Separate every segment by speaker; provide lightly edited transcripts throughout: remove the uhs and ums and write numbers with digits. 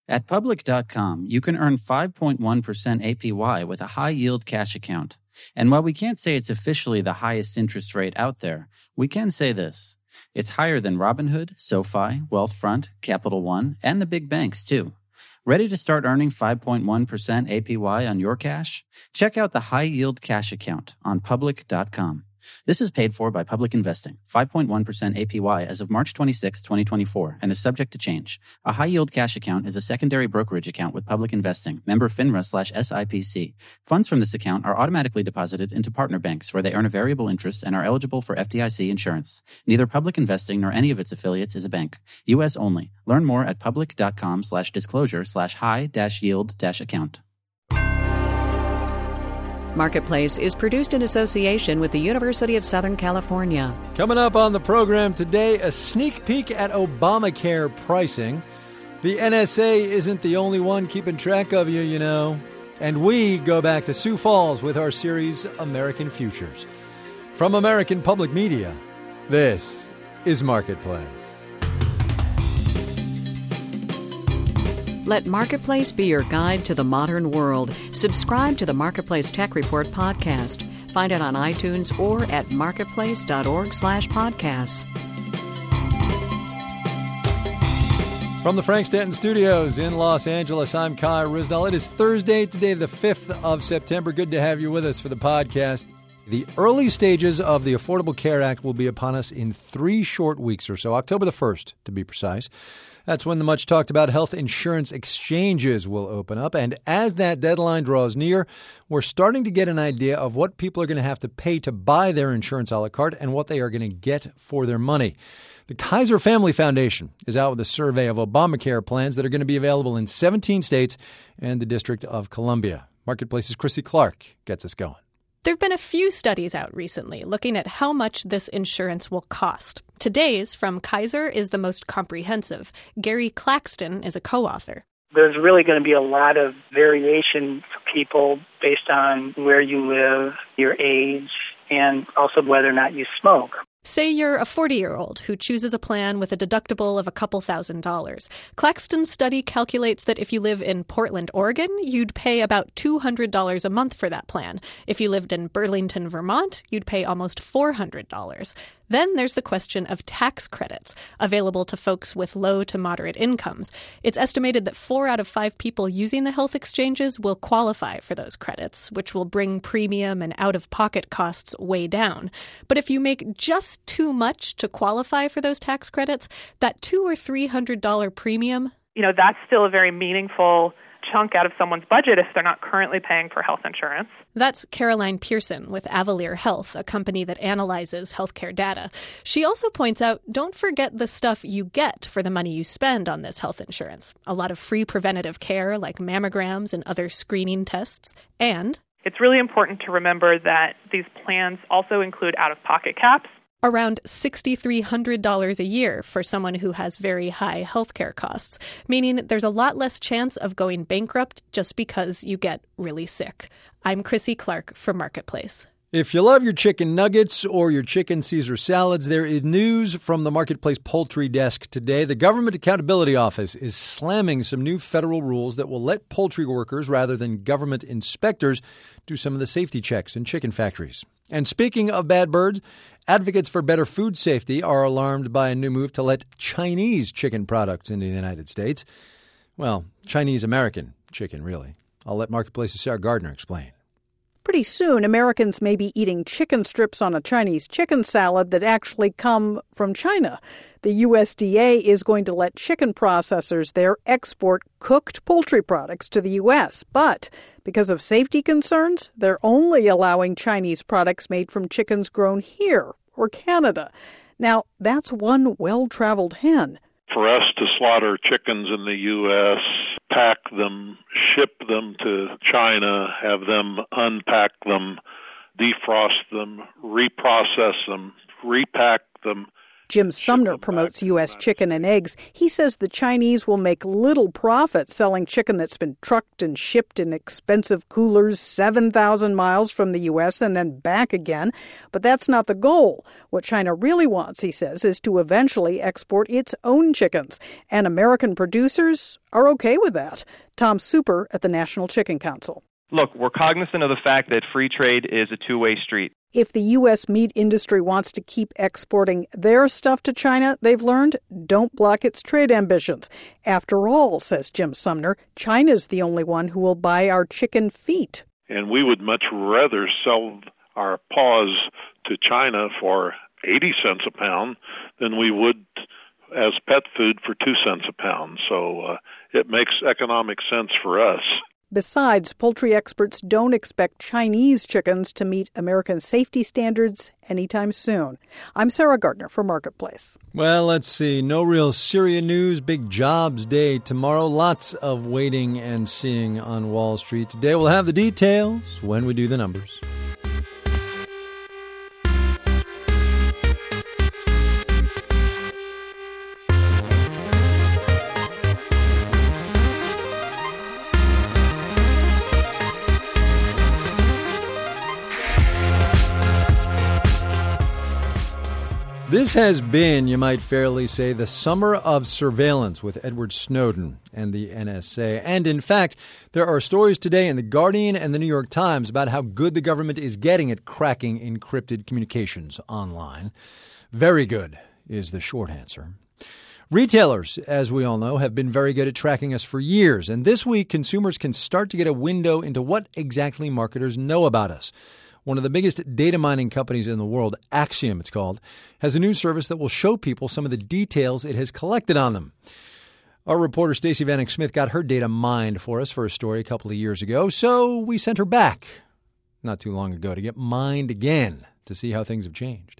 Speaker 1: At Public.com, you can earn 5.1% APY with a high-yield cash account. And while we can't say it's officially the highest interest rate out there, we can say this. It's higher than Robinhood, SoFi, Wealthfront, Capital One, and the big banks, too. Ready to start earning 5.1% APY on your cash? Check out the high-yield cash account on Public.com. This is paid for by Public Investing, 5.1% APY as of March 26, 2024, and is subject to change. A high-yield cash account is a secondary brokerage account with Public Investing, member FINRA/SIPC. Funds from this account are automatically deposited into partner banks where they earn a variable interest and are eligible for FDIC insurance. Neither Public Investing nor any of its affiliates is a bank. U.S. only. Learn more at public.com/disclosure/high-yield-account.
Speaker 2: Marketplace is produced in association with the University of Southern California.
Speaker 3: Coming up on the program today, a sneak peek at Obamacare pricing. The NSA isn't the only one keeping track of you, you know. And we go back to Sioux Falls with our series, American Futures. From American Public Media, this is Marketplace.
Speaker 2: Let Marketplace be your guide to the modern world. Subscribe to the Marketplace Tech Report podcast. Find it on iTunes or at marketplace.org/podcasts.
Speaker 3: From the Frank Stanton Studios in Los Angeles, I'm Kai Ryssdal. It is Thursday, today the 5th of September. Good to have you with us for the podcast. The early stages of the Affordable Care Act will be upon us in 3 short weeks or so, October the 1st to be precise. That's when the much-talked-about health insurance exchanges will open up. And as that deadline draws near, we're starting to get an idea of what people are going to have to pay to buy their insurance a la carte and what they are going to get for their money. The Kaiser Family Foundation is out with a survey of Obamacare plans that are going to be available in 17 states and the District of Columbia. Marketplace's Chrissy Clark gets us going.
Speaker 4: There have been a few studies out recently looking at how much this insurance will cost. Today's from Kaiser is the most comprehensive. Gary Claxton is a co-author.
Speaker 5: There's really going to be a lot of variation for people based on where you live, your age, and also whether or not you smoke.
Speaker 4: Say you're a 40-year-old who chooses a plan with a deductible of a couple $1,000s. Claxton's study calculates that if you live in Portland, Oregon, you'd pay about $200 a month for that plan. If you lived in Burlington, Vermont, you'd pay almost $400. Then there's the question of tax credits available to folks with low to moderate incomes. It's estimated that 4 out of 5 people using the health exchanges will qualify for those credits, which will bring premium and out-of-pocket costs way down. But if you make just too much to qualify for those tax credits, that $200 or $300 premium,
Speaker 6: that's still a very meaningful chunk out of someone's budget if they're not currently paying for health insurance.
Speaker 4: That's Caroline Pearson with Avalier Health, a company that analyzes healthcare data. She also points out, don't forget the stuff you get for the money you spend on this health insurance. A lot of free preventative care like mammograms and other screening tests. And
Speaker 6: it's really important to remember that these plans also include out-of-pocket caps.
Speaker 4: Around $6,300 a year for someone who has very high healthcare costs, meaning there's a lot less chance of going bankrupt just because you get really sick. I'm Chrissy Clark for Marketplace.
Speaker 3: If you love your chicken nuggets or your chicken Caesar salads, there is news from the Marketplace Poultry Desk today. The Government Accountability Office is slamming some new federal rules that will let poultry workers, rather than government inspectors, do some of the safety checks in chicken factories. And speaking of bad birds, advocates for better food safety are alarmed by a new move to let Chinese chicken products into the United States. Well, Chinese-American chicken, really. I'll let Marketplace's Sarah Gardner explain.
Speaker 7: Pretty soon, Americans may be eating chicken strips on a Chinese chicken salad that actually come from China. The USDA is going to let chicken processors there export cooked poultry products to the U.S., but because of safety concerns, they're only allowing Chinese products made from chickens grown here or Canada. Now, that's one well-traveled hen.
Speaker 8: For us to slaughter chickens in the U.S., pack them, ship them to China, have them unpack them, defrost them, reprocess them, repack them,
Speaker 7: Jim Sumner promotes U.S. chicken and eggs. He says the Chinese will make little profit selling chicken that's been trucked and shipped in expensive coolers 7,000 miles from the U.S. and then back again. But that's not the goal. What China really wants, he says, is to eventually export its own chickens. And American producers are okay with that. Tom Super at the National Chicken Council.
Speaker 9: Look, we're cognizant of the fact that free trade is a two-way street.
Speaker 7: If the U.S. meat industry wants to keep exporting their stuff to China, they've learned, don't block its trade ambitions. After all, says Jim Sumner, China's the only one who will buy our chicken feet.
Speaker 8: And we would much rather sell our paws to China for 80 cents a pound than we would as pet food for 2 cents a pound. So it makes economic sense for us.
Speaker 7: Besides, poultry experts don't expect Chinese chickens to meet American safety standards anytime soon. I'm Sarah Gardner for Marketplace.
Speaker 3: Well, let's see. No real Syria news. Big jobs day tomorrow. Lots of waiting and seeing on Wall Street today. We'll have the details when we do the numbers. This has been, you might fairly say, the summer of surveillance with Edward Snowden and the NSA. And in fact, there are stories today in The Guardian and the New York Times about how good the government is getting at cracking encrypted communications online. Very good is the short answer. Retailers, as we all know, have been very good at tracking us for years. And this week, consumers can start to get a window into what exactly marketers know about us. One of the biggest data mining companies in the world, Acxiom it's called, has a new service that will show people some of the details it has collected on them. Our reporter Stacey Vanek Smith got her data mined for us for a story a couple of years ago, so we sent her back not too long ago to get mined again to see how things have changed.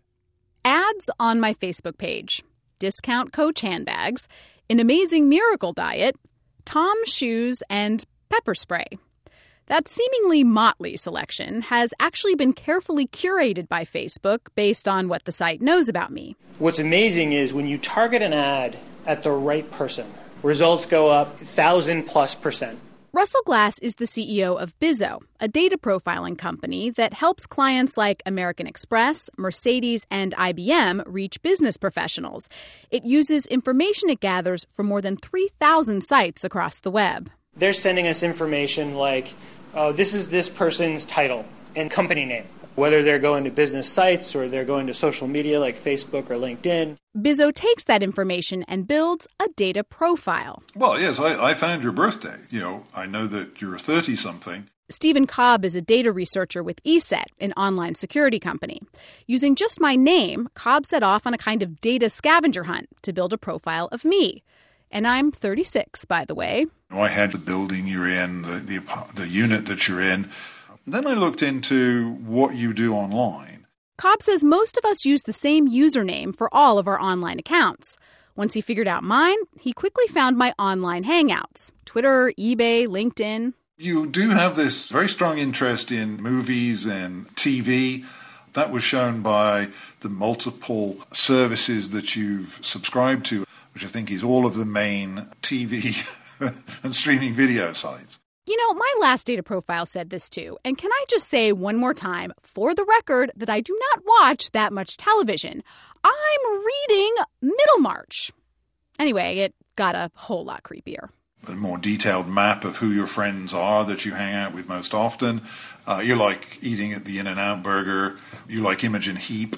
Speaker 10: Ads on my Facebook page, discount Coach handbags, an amazing miracle diet, Tom's shoes, and pepper spray. That seemingly motley selection has actually been carefully curated by Facebook based on what the site knows about me.
Speaker 11: What's amazing is when you target an ad at the right person, results go up 1,000+%.
Speaker 10: Russell Glass is the CEO of Bizzo, a data profiling company that helps clients like American Express, Mercedes, and IBM reach business professionals. It uses information it gathers from more than 3,000 sites across the web.
Speaker 11: They're sending us information like, oh, this is this person's title and company name, whether they're going to business sites or they're going to social media like Facebook or LinkedIn.
Speaker 10: Bizzo takes that information and builds a data profile.
Speaker 12: Well, yes, I found your birthday. I know that you're 30-something.
Speaker 10: Stephen Cobb is a data researcher with ESET, an online security company. Using just my name, Cobb set off on a kind of data scavenger hunt to build a profile of me. And I'm 36, by the way.
Speaker 12: I had the building you're in, the unit that you're in. Then I looked into what you do online.
Speaker 10: Cobb says most of us use the same username for all of our online accounts. Once he figured out mine, he quickly found my online hangouts, Twitter, eBay, LinkedIn.
Speaker 12: You do have this very strong interest in movies and TV. That was shown by the multiple services that you've subscribed to, which I think is all of the main TV and streaming video sites.
Speaker 10: My last data profile said this too. And can I just say one more time, for the record, that I do not watch that much television. I'm reading Middlemarch. Anyway, it got a whole lot creepier.
Speaker 12: A more detailed map of who your friends are that you hang out with most often. You like eating at the In-N-Out Burger. You like Imogen Heap.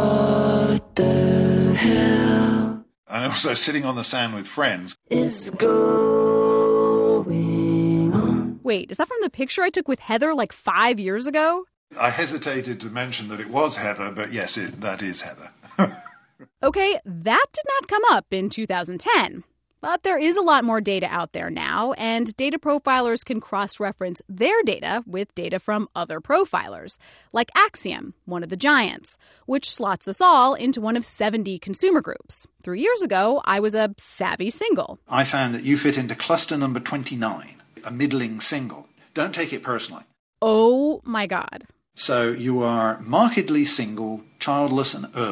Speaker 13: What the hell?
Speaker 12: And also sitting on the sand with friends.
Speaker 13: Is going on.
Speaker 10: Wait, is that from the picture I took with Heather like 5 years ago?
Speaker 12: I hesitated to mention that it was Heather, but yes, that is Heather.
Speaker 10: Okay, that did not come up in 2010. But there is a lot more data out there now, and data profilers can cross-reference their data with data from other profilers, like Acxiom, one of the giants, which slots us all into one of 70 consumer groups. 3 years ago, I was a savvy single.
Speaker 14: I found that you fit into cluster number 29, a middling single. Don't take it personally.
Speaker 10: Oh my God.
Speaker 14: So you are markedly single, childless and urban.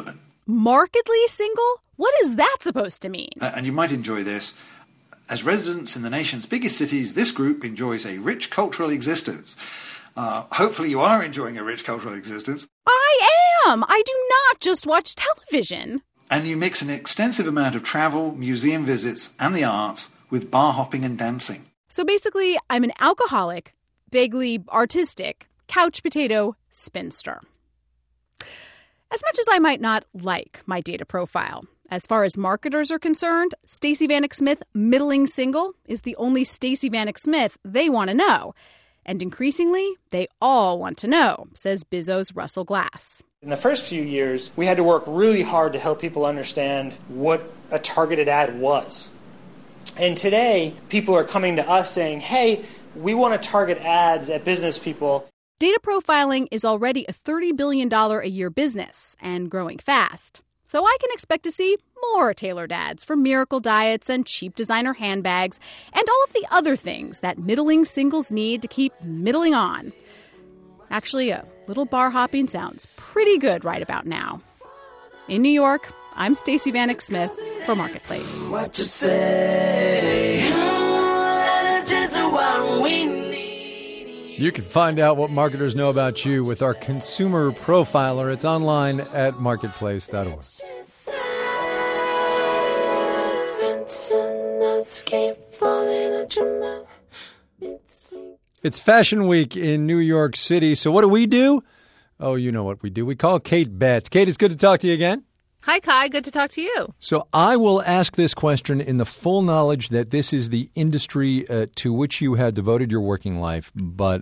Speaker 10: Markedly single? What is that supposed to mean?
Speaker 14: And you might enjoy this. As residents in the nation's biggest cities, this group enjoys a rich cultural existence. Hopefully you are enjoying a rich cultural existence.
Speaker 10: I am! I do not just watch television.
Speaker 14: And you mix an extensive amount of travel, museum visits, and the arts with bar hopping and dancing.
Speaker 10: So basically, I'm an alcoholic, vaguely artistic, couch potato spinster. As much as I might not like my data profile, as far as marketers are concerned, Stacey Vanek Smith, middling single, is the only Stacey Vanek Smith they want to know. And increasingly, they all want to know, says Bizzo's Russell Glass.
Speaker 11: In the first few years, we had to work really hard to help people understand what a targeted ad was. And today, people are coming to us saying, hey, we want to target ads at business people.
Speaker 10: Data profiling is already a $30 billion a year business and growing fast. So I can expect to see more tailored ads for miracle diets and cheap designer handbags and all of the other things that middling singles need to keep middling on. Actually, a little bar hopping sounds pretty good right about now. In New York, I'm Stacey Vanek Smith for Marketplace.
Speaker 13: What you say? Just what we need.
Speaker 3: You can find out what marketers know about you with our consumer profiler. It's online at marketplace.org. It's Fashion Week in New York City. So what do? Oh, you know what we do. We call Kate Betts. Kate, it's good to talk to you again.
Speaker 15: Hi, Kai. Good to talk to you.
Speaker 3: So I will ask this question in the full knowledge that this is the industry to which you had devoted your working life. But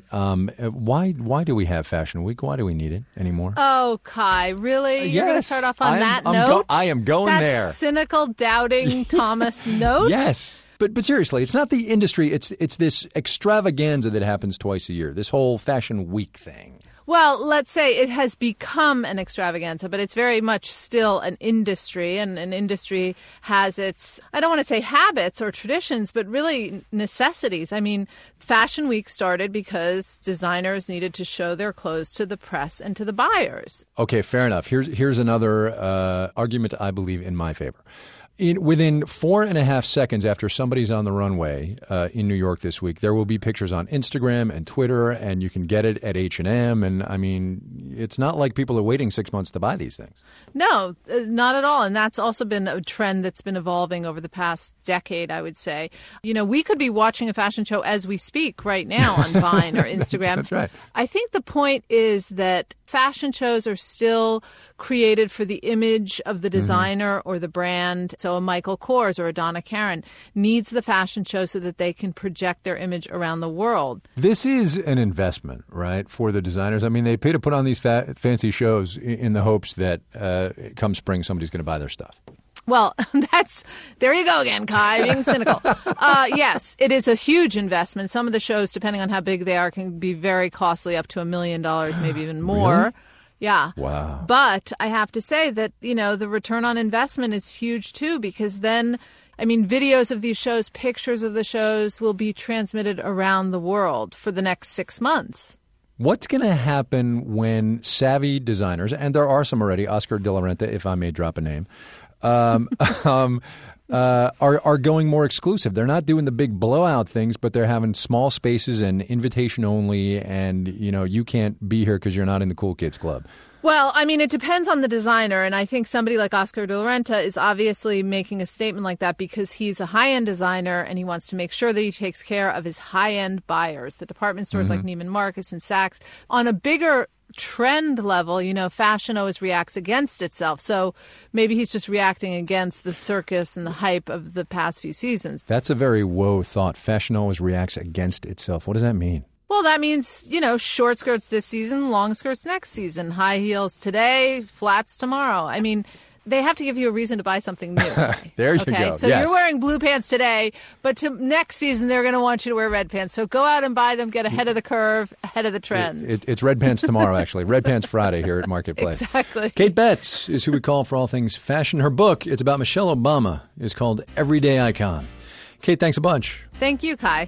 Speaker 3: why do we have Fashion Week? Why do we need it anymore?
Speaker 15: Oh, Kai, really? You're going to start off on that note?
Speaker 3: I am going
Speaker 15: that
Speaker 3: there.
Speaker 15: Cynical, doubting Thomas note?
Speaker 3: Yes. But seriously, it's not the industry. It's this extravaganza that happens twice a year, this whole Fashion Week thing.
Speaker 15: Well, let's say it has become an extravaganza, but it's very much still an industry, and an industry has its, I don't want to say habits or traditions, but really necessities. I mean, Fashion Week started because designers needed to show their clothes to the press and to the buyers.
Speaker 3: Okay, fair enough. Here's another argument I believe in my favor. Within 4.5 seconds after somebody's on the runway in New York this week, there will be pictures on Instagram and Twitter, and you can get it at H&M. And, I mean, it's not like people are waiting 6 months to buy these things.
Speaker 15: No, not at all. And that's also been a trend that's been evolving over the past decade, I would say. You know, we could be watching a fashion show as we speak right now on Vine or Instagram.
Speaker 3: That's right.
Speaker 15: I think the point is that fashion shows are still created for the image of the designer or the brand. So a Michael Kors or a Donna Karan needs the fashion show so that they can project their image around the world.
Speaker 3: This is an investment, right, for the designers. I mean, they pay to put on these fancy shows in the hopes that come spring somebody's going to buy their stuff.
Speaker 15: Well, there you go again, Kai, being cynical. Yes, it is a huge investment. Some of the shows, depending on how big they are, can be very costly, up to $1 million, maybe even more.
Speaker 3: Really?
Speaker 15: Yeah.
Speaker 3: Wow.
Speaker 15: But I have to say that, you know, the return on investment is huge, too, because then, I mean, videos of these shows, pictures of the shows will be transmitted around the world for the next 6 months.
Speaker 3: What's going to happen when savvy designers, and there are some already, Oscar de la Renta, if I may drop a name, are going more exclusive? They're not doing the big blowout things, but they're having small spaces and invitation only, and you know you can't be here because you're not in the cool kids club.
Speaker 15: Well, I mean, it depends on the designer, and I think somebody like Oscar de la Renta is obviously making a statement like that because he's a high-end designer and he wants to make sure that he takes care of his high-end buyers, the department stores like Neiman Marcus and Saks. On a bigger trend level, you know, fashion always reacts against itself. So maybe he's just reacting against the circus and the hype of the past few seasons.
Speaker 3: That's a very woe thought. Fashion always reacts against itself. What does that mean?
Speaker 15: Well, that means, you know, short skirts this season, long skirts next season, high heels today, flats tomorrow. I mean, they have to give you a reason to buy something new.
Speaker 3: There you
Speaker 15: okay?
Speaker 3: go.
Speaker 15: So
Speaker 3: yes.
Speaker 15: You're wearing blue pants today, but next season they're going to want you to wear red pants. So go out and buy them, get ahead of the curve, ahead of the trends.
Speaker 3: It's red pants tomorrow, actually. Red Pants Friday here at Marketplace.
Speaker 15: Exactly.
Speaker 3: Kate Betts is who we call for all things fashion. Her book, it's about Michelle Obama, is called Everyday Icon. Kate, thanks a bunch.
Speaker 15: Thank you, Kai.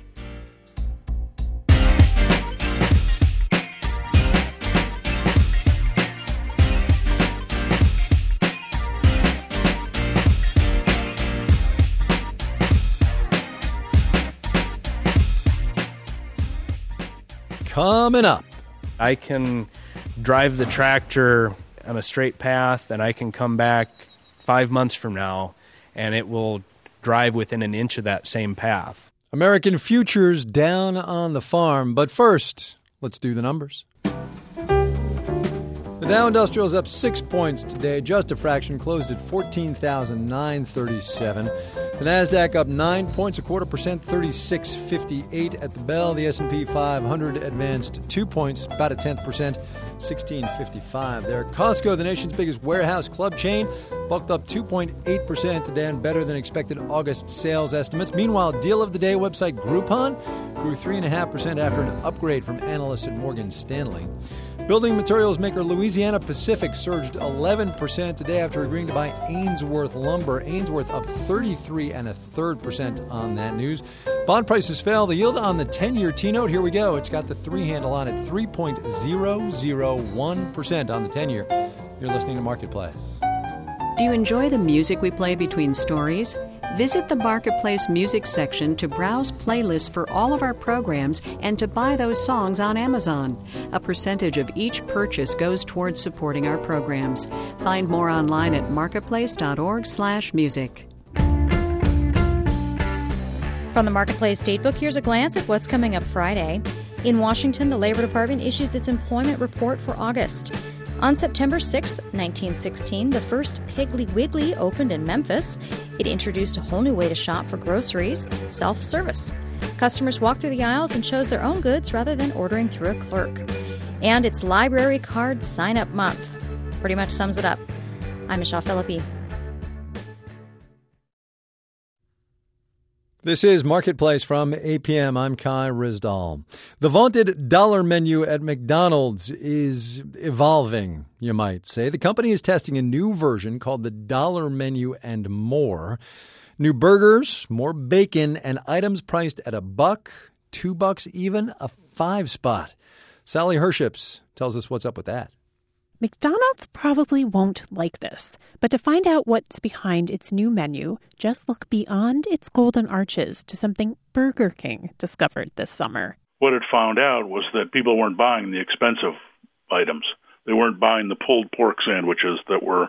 Speaker 3: coming up.
Speaker 16: I can drive the tractor on a straight path, and I can come back 5 months from now, and it will drive within an inch of that same path.
Speaker 3: American futures down on the farm. But first, let's do the numbers. The Dow Industrial is up 6 points today, just a fraction, closed at 14,937. The Nasdaq up 9 points, 0.25%, 36.58 at the bell. The S&P 500 advanced 2 points, about 0.1%, 16.55 there. Costco, the nation's biggest warehouse club chain, bulked up 2.8% today on better than expected August sales estimates. Meanwhile, deal of the day website Groupon grew 3.5% after an upgrade from analysts at Morgan Stanley. Building materials maker Louisiana Pacific surged 11% today after agreeing to buy Ainsworth Lumber. Ainsworth up 33.33% on that news. Bond prices fell. The yield on the 10-year T-note, here we go. It's got the 3 handle on it, 3.001% on the 10-year. You're listening to Marketplace.
Speaker 2: Do you enjoy the music we play between stories? Visit the Marketplace music section to browse playlists for all of our programs and to buy those songs on Amazon. A percentage of each purchase goes towards supporting our programs. Find more online at marketplace.org/music.
Speaker 17: From the Marketplace Datebook, here's a glance at what's coming up Friday. In Washington, the Labor Department issues its employment report for August. On September 6, 1916, the first Piggly Wiggly opened in Memphis. It introduced a whole new way to shop for groceries, self-service. Customers walked through the aisles and chose their own goods rather than ordering through a clerk. And it's Library Card Sign-Up Month. Pretty much sums it up. I'm Michelle Philippi.
Speaker 3: This is Marketplace from APM. I'm Kai Rizdal. The vaunted dollar menu at McDonald's is evolving, you might say. The company is testing a new version called the Dollar Menu and More. New burgers, more bacon, and items priced at $1, $2, even a 5 spot. Sally Herships tells us what's up with that.
Speaker 18: McDonald's probably won't like this, but to find out what's behind its new menu, just look beyond its golden arches to something Burger King discovered this summer.
Speaker 19: What it found out was that people weren't buying the expensive items. They weren't buying the pulled pork sandwiches that were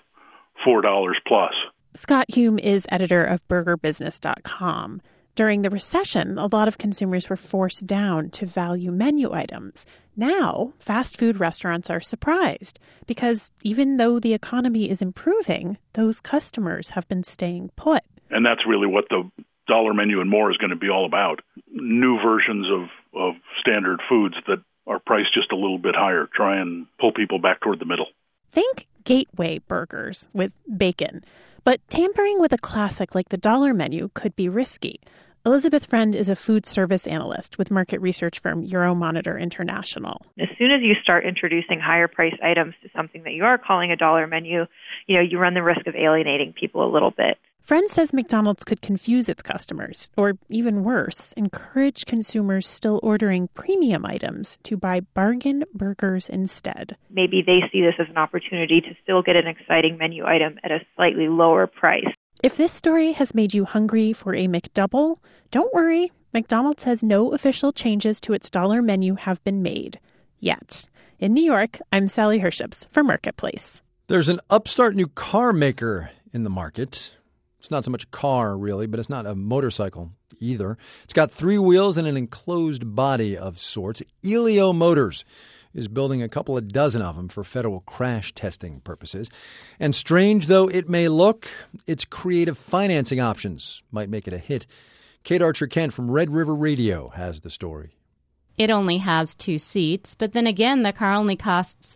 Speaker 19: $4 plus.
Speaker 18: Scott Hume is editor of BurgerBusiness.com. During the recession, a lot of consumers were forced down to value menu items. Now, fast food restaurants are surprised because even though the economy is improving, those customers have been staying put.
Speaker 19: And that's really what the Dollar Menu and More is going to be all about. New versions of standard foods that are priced just a little bit higher. Try and pull people back toward the middle.
Speaker 18: Think gateway burgers with bacon. But tampering with a classic like the Dollar Menu could be risky. Elizabeth Friend is a food service analyst with market research firm Euromonitor International.
Speaker 20: As soon as you start introducing higher priced items to something that you are calling a dollar menu, you run the risk of alienating people a little bit.
Speaker 18: Friend says McDonald's could confuse its customers, or even worse, encourage consumers still ordering premium items to buy bargain burgers instead.
Speaker 20: Maybe they see this as an opportunity to still get an exciting menu item at a slightly lower price.
Speaker 18: If this story has made you hungry for a McDouble, don't worry. McDonald's says no official changes to its dollar menu have been made yet. In New York, I'm Sally Herships for Marketplace.
Speaker 3: There's an upstart new car maker in the market. It's not so much a car, really, but it's not a motorcycle either. It's got 3 wheels and an enclosed body of sorts. Elio Motors is building a couple of dozen of them for federal crash testing purposes. And strange though it may look, its creative financing options might make it a hit. Kate Archer-Kent from Red River Radio has the story.
Speaker 21: It only has 2 seats, but then again, the car only costs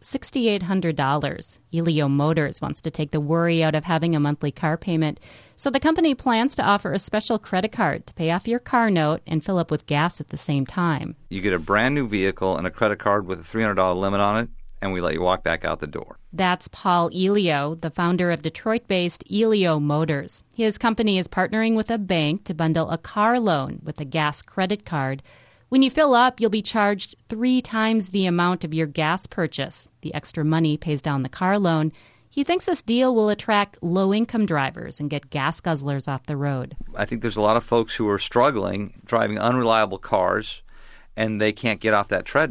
Speaker 21: $6,800. Elio Motors wants to take the worry out of having a monthly car payment, so the company plans to offer a special credit card to pay off your car note and fill up with gas at the same time.
Speaker 22: You get a brand new vehicle and a credit card with a $300 limit on it, and we let you walk back out the door.
Speaker 21: That's Paul Elio, the founder of Detroit-based Elio Motors. His company is partnering with a bank to bundle a car loan with a gas credit card. When you fill up, you'll be charged 3 times the amount of your gas purchase. The extra money pays down the car loan. He thinks this deal will attract low-income drivers and get gas guzzlers off the road.
Speaker 22: I think there's a lot of folks who are struggling driving unreliable cars, and they can't get off that treadmill.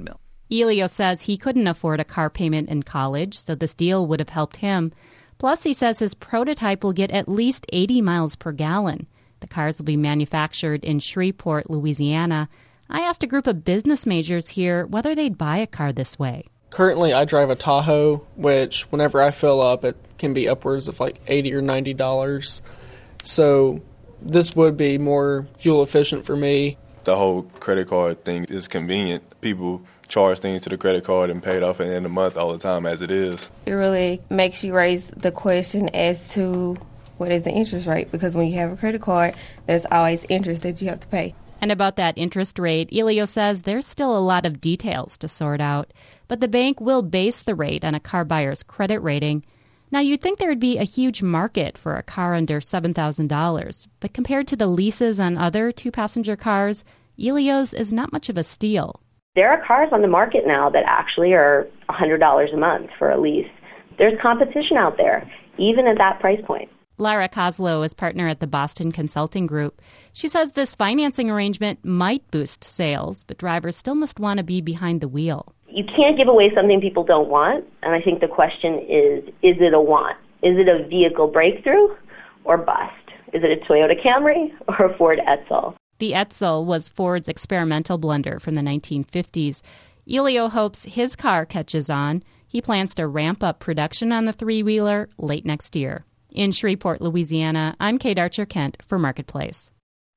Speaker 21: Elio says he couldn't afford a car payment in college, so this deal would have helped him. Plus, he says his prototype will get at least 80 miles per gallon. The cars will be manufactured in Shreveport, Louisiana. I asked a group of business majors here whether they'd buy a car this way.
Speaker 1: Currently, I drive a Tahoe, which whenever I fill up, it can be upwards of like $80 or $90. So this would be more fuel efficient for me.
Speaker 5: The whole credit card thing is convenient. People charge things to the credit card and pay it off at the end of the month all the time as it is.
Speaker 23: It really makes you raise the question as to what is the interest rate, because when you have a credit card, there's always interest that you have to pay.
Speaker 21: And about that interest rate, Elio says there's still a lot of details to sort out, but the bank will base the rate on a car buyer's credit rating. Now, you'd think there would be a huge market for a car under $7,000, but compared to the leases on other two-passenger cars, Elio's is not much of a steal.
Speaker 24: There are cars on the market now that actually are $100 a month for a lease. There's competition out there, even at that price point.
Speaker 21: Lara Kozlow is partner at the Boston Consulting Group. She says this financing arrangement might boost sales, but drivers still must want to be behind the wheel.
Speaker 24: You can't give away something people don't want, and I think the question is it a want? Is it a vehicle breakthrough or bust? Is it a Toyota Camry or a Ford Edsel?
Speaker 21: The Edsel was Ford's experimental blender from the 1950s. Elio hopes his car catches on. He plans to ramp up production on the three-wheeler late next year. In Shreveport, Louisiana, I'm Kate Archer-Kent for Marketplace.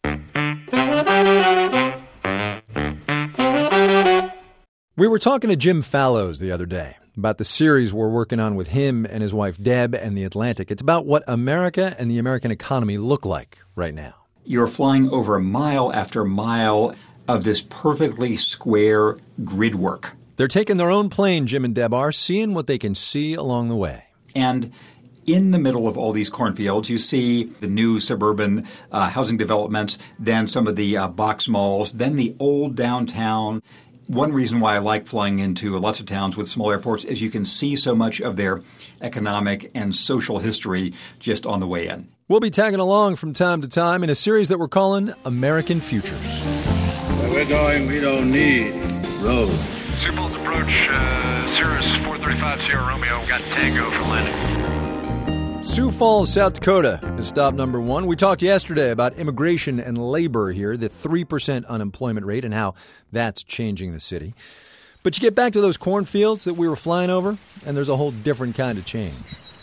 Speaker 3: We were talking to Jim Fallows the other day about the series we're working on with him and his wife Deb and The Atlantic. It's about what America and the American economy look like right now.
Speaker 25: You're flying over mile after mile of this perfectly square grid work.
Speaker 3: They're taking their own plane, Jim and Deb are, seeing what they can see along the way.
Speaker 25: And in the middle of all these cornfields, you see the new suburban housing developments, then some of the box malls, then the old downtown. One reason why I like flying into lots of towns with small airports is you can see so much of their economic and social history just on the way in.
Speaker 3: We'll be tagging along from time to time in a series that we're calling American Futures.
Speaker 26: Where we're going, we don't need roads.
Speaker 27: Superbolt approach, Cirrus 435 Sierra Romeo, got Tango for landing.
Speaker 3: Sioux Falls, South Dakota is stop number one. We talked yesterday about immigration and labor here, the 3% unemployment rate and how that's changing the city. But you get back to those cornfields that we were flying over, and there's a whole different kind of change.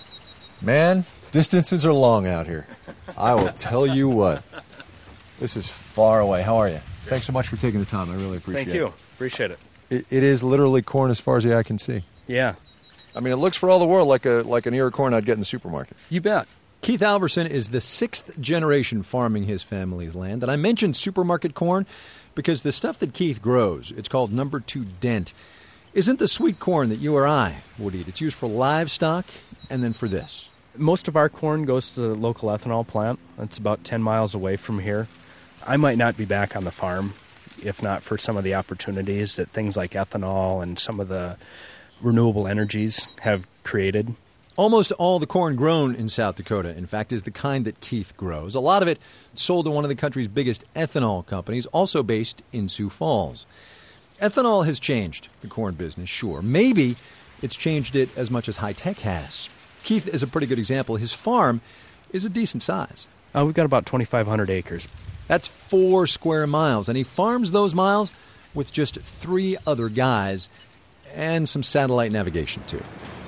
Speaker 3: Man, distances are long out here. I will tell you what. This is far away. How are you? Thanks so much for taking the time. I really appreciate it.
Speaker 16: Thank you. Appreciate it.
Speaker 3: It is literally corn as far as the eye can see.
Speaker 16: Yeah.
Speaker 3: I mean, it looks for all the world like an ear of corn I'd get in the supermarket.
Speaker 16: You bet.
Speaker 3: Keith Alverson is the sixth generation farming his family's land. And I mentioned supermarket corn because the stuff that Keith grows, it's called number 2 dent, isn't the sweet corn that you or I would eat. It's used for livestock and then for this.
Speaker 16: Most of our corn goes to the local ethanol plant. It's about 10 miles away from here. I might not be back on the farm if not for some of the opportunities that things like ethanol and some of the renewable energies have created.
Speaker 3: Almost all the corn grown in South Dakota, in fact, is the kind that Keith grows. A lot of it sold to one of the country's biggest ethanol companies, also based in Sioux Falls. Ethanol has changed the corn business, sure. Maybe it's changed it as much as high-tech has. Keith is a pretty good example. His farm is a decent size.
Speaker 16: We've got about 2,500 acres.
Speaker 3: That's 4 square miles, and he farms those miles with just 3 other guys and some satellite navigation, too.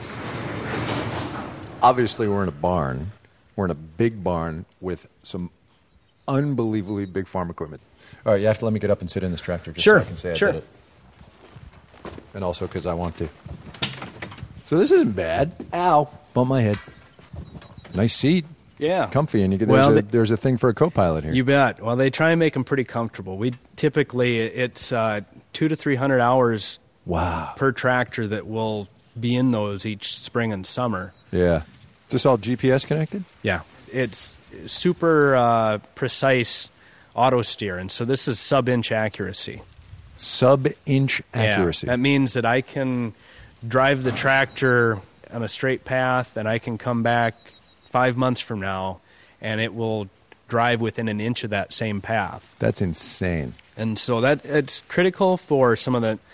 Speaker 3: Obviously, we're in a barn. We're in a big barn with some unbelievably big farm equipment. All right, you have to let me get up and sit in this tractor just so I can say I did it. And also because I want to. So this isn't bad. Ow. Bump my head. Nice seat.
Speaker 16: Yeah.
Speaker 3: Comfy, and there's a thing for a co-pilot here.
Speaker 16: You bet. Well, they try and make them pretty comfortable. We typically, it's 200 to 300 hours per tractor that will be in those each spring and summer.
Speaker 3: Yeah. Is this all GPS connected?
Speaker 16: Yeah. It's super precise auto steer, and so this is sub-inch accuracy.
Speaker 3: Sub-inch accuracy.
Speaker 16: Yeah. That means that I can drive the tractor on a straight path, and I can come back 5 months from now, and it will drive within an inch of that same path.
Speaker 3: That's insane.
Speaker 16: And so it's critical for some of the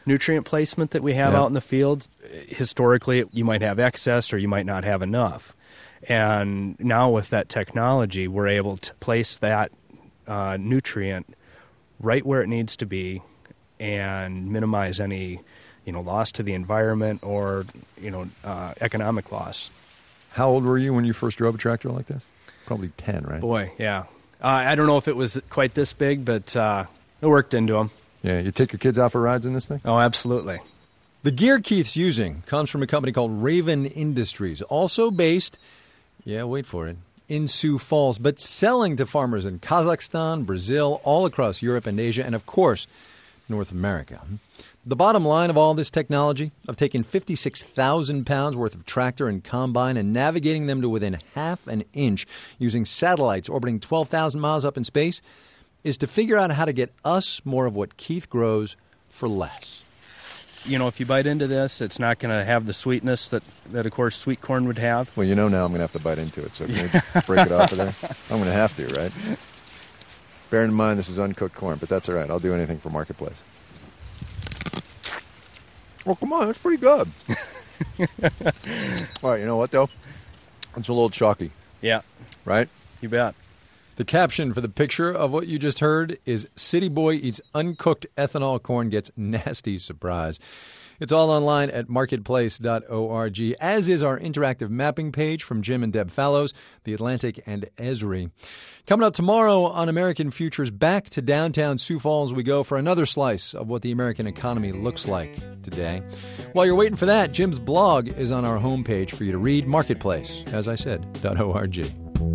Speaker 16: nutrient placement that we have out in the field, historically you might have excess or you might not have enough. And now with that technology, we're able to place that nutrient right where it needs to be and minimize any, loss to the environment or, economic loss.
Speaker 3: How old were you when you first drove a tractor like this? Probably 10, right?
Speaker 16: Boy, yeah. I don't know if it was quite this big, but it worked into them.
Speaker 3: Yeah, you take your kids out for rides in this thing?
Speaker 16: Oh, absolutely.
Speaker 3: The gear Keith's using comes from a company called Raven Industries, also based, wait for it, in Sioux Falls, but selling to farmers in Kazakhstan, Brazil, all across Europe and Asia, and of course, North America. The bottom line of all this technology, of taking 56,000 pounds worth of tractor and combine and navigating them to within half an inch using satellites orbiting 12,000 miles up in space, is to figure out how to get us more of what Keith grows for less.
Speaker 16: If you bite into this, it's not going to have the sweetness that, of course, sweet corn would have.
Speaker 3: Well, now I'm going to have to bite into it, so can you break it off of there? I'm going to have to, right? Bearing in mind this is uncooked corn, but that's all right. I'll do anything for Marketplace. Well, come on, that's pretty good. All right, you know what, though? It's a little chalky.
Speaker 16: Yeah.
Speaker 3: Right?
Speaker 16: You bet.
Speaker 3: The caption for the picture of what you just heard is City Boy eats uncooked ethanol corn, gets nasty surprise. It's all online at marketplace.org, as is our interactive mapping page from Jim and Deb Fallows, The Atlantic, and Esri. Coming up tomorrow on American Futures, back to downtown Sioux Falls we go for another slice of what the American economy looks like today. While you're waiting for that, Jim's blog is on our homepage for you to read, Marketplace, as I said, .org.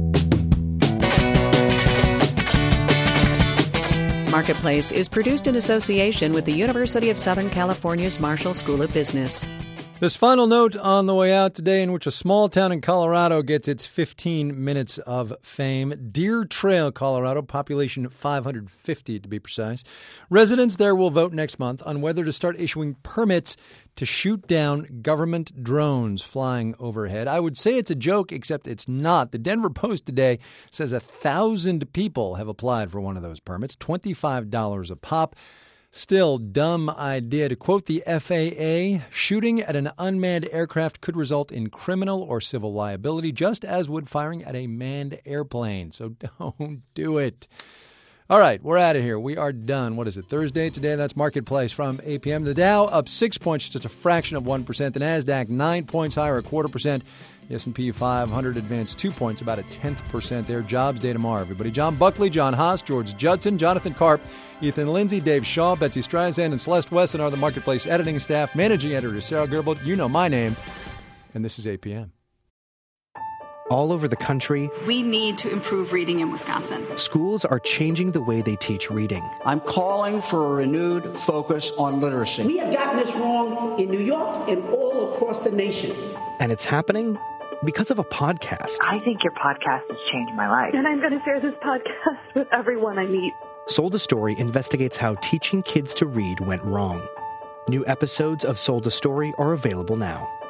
Speaker 2: Marketplace is produced in association with the University of Southern California's Marshall School of Business.
Speaker 3: This final note on the way out today, in which a small town in Colorado gets its 15 minutes of fame. Deer Trail, Colorado, population 550 to be precise. Residents there will vote next month on whether to start issuing permits to shoot down government drones flying overhead. I would say it's a joke, except it's not. The Denver Post today says 1,000 people have applied for one of those permits, $25 a pop. Still, dumb idea. To quote the FAA, shooting at an unmanned aircraft could result in criminal or civil liability, just as would firing at a manned airplane. So don't do it. All right, we're out of here. We are done. What is it, Thursday today? That's Marketplace from 8 p.m. The Dow up 6 points, just a fraction of 1%. The NASDAQ 9 points higher, 0.25%. The S&P 500 advanced 2 points, about 0.1% there. Jobs day tomorrow, everybody. John Buckley, John Haas, George Judson, Jonathan Karp, Ethan Lindsay, Dave Shaw, Betsy Streisand, and Celeste Wesson are the Marketplace editing staff. Managing editor Sarah Gerbold. You know my name. And this is 8 p.m.
Speaker 4: All over the country,
Speaker 6: we need to improve reading in Wisconsin.
Speaker 4: Schools are changing the way they teach reading.
Speaker 7: I'm calling for a renewed focus on literacy.
Speaker 8: We have gotten this wrong in New York and all across the nation.
Speaker 4: And it's happening because of a podcast.
Speaker 9: I think your podcast has changed my life.
Speaker 12: And I'm going to share this podcast with everyone I meet.
Speaker 4: Sold a Story investigates how teaching kids to read went wrong. New episodes of Sold a Story are available now.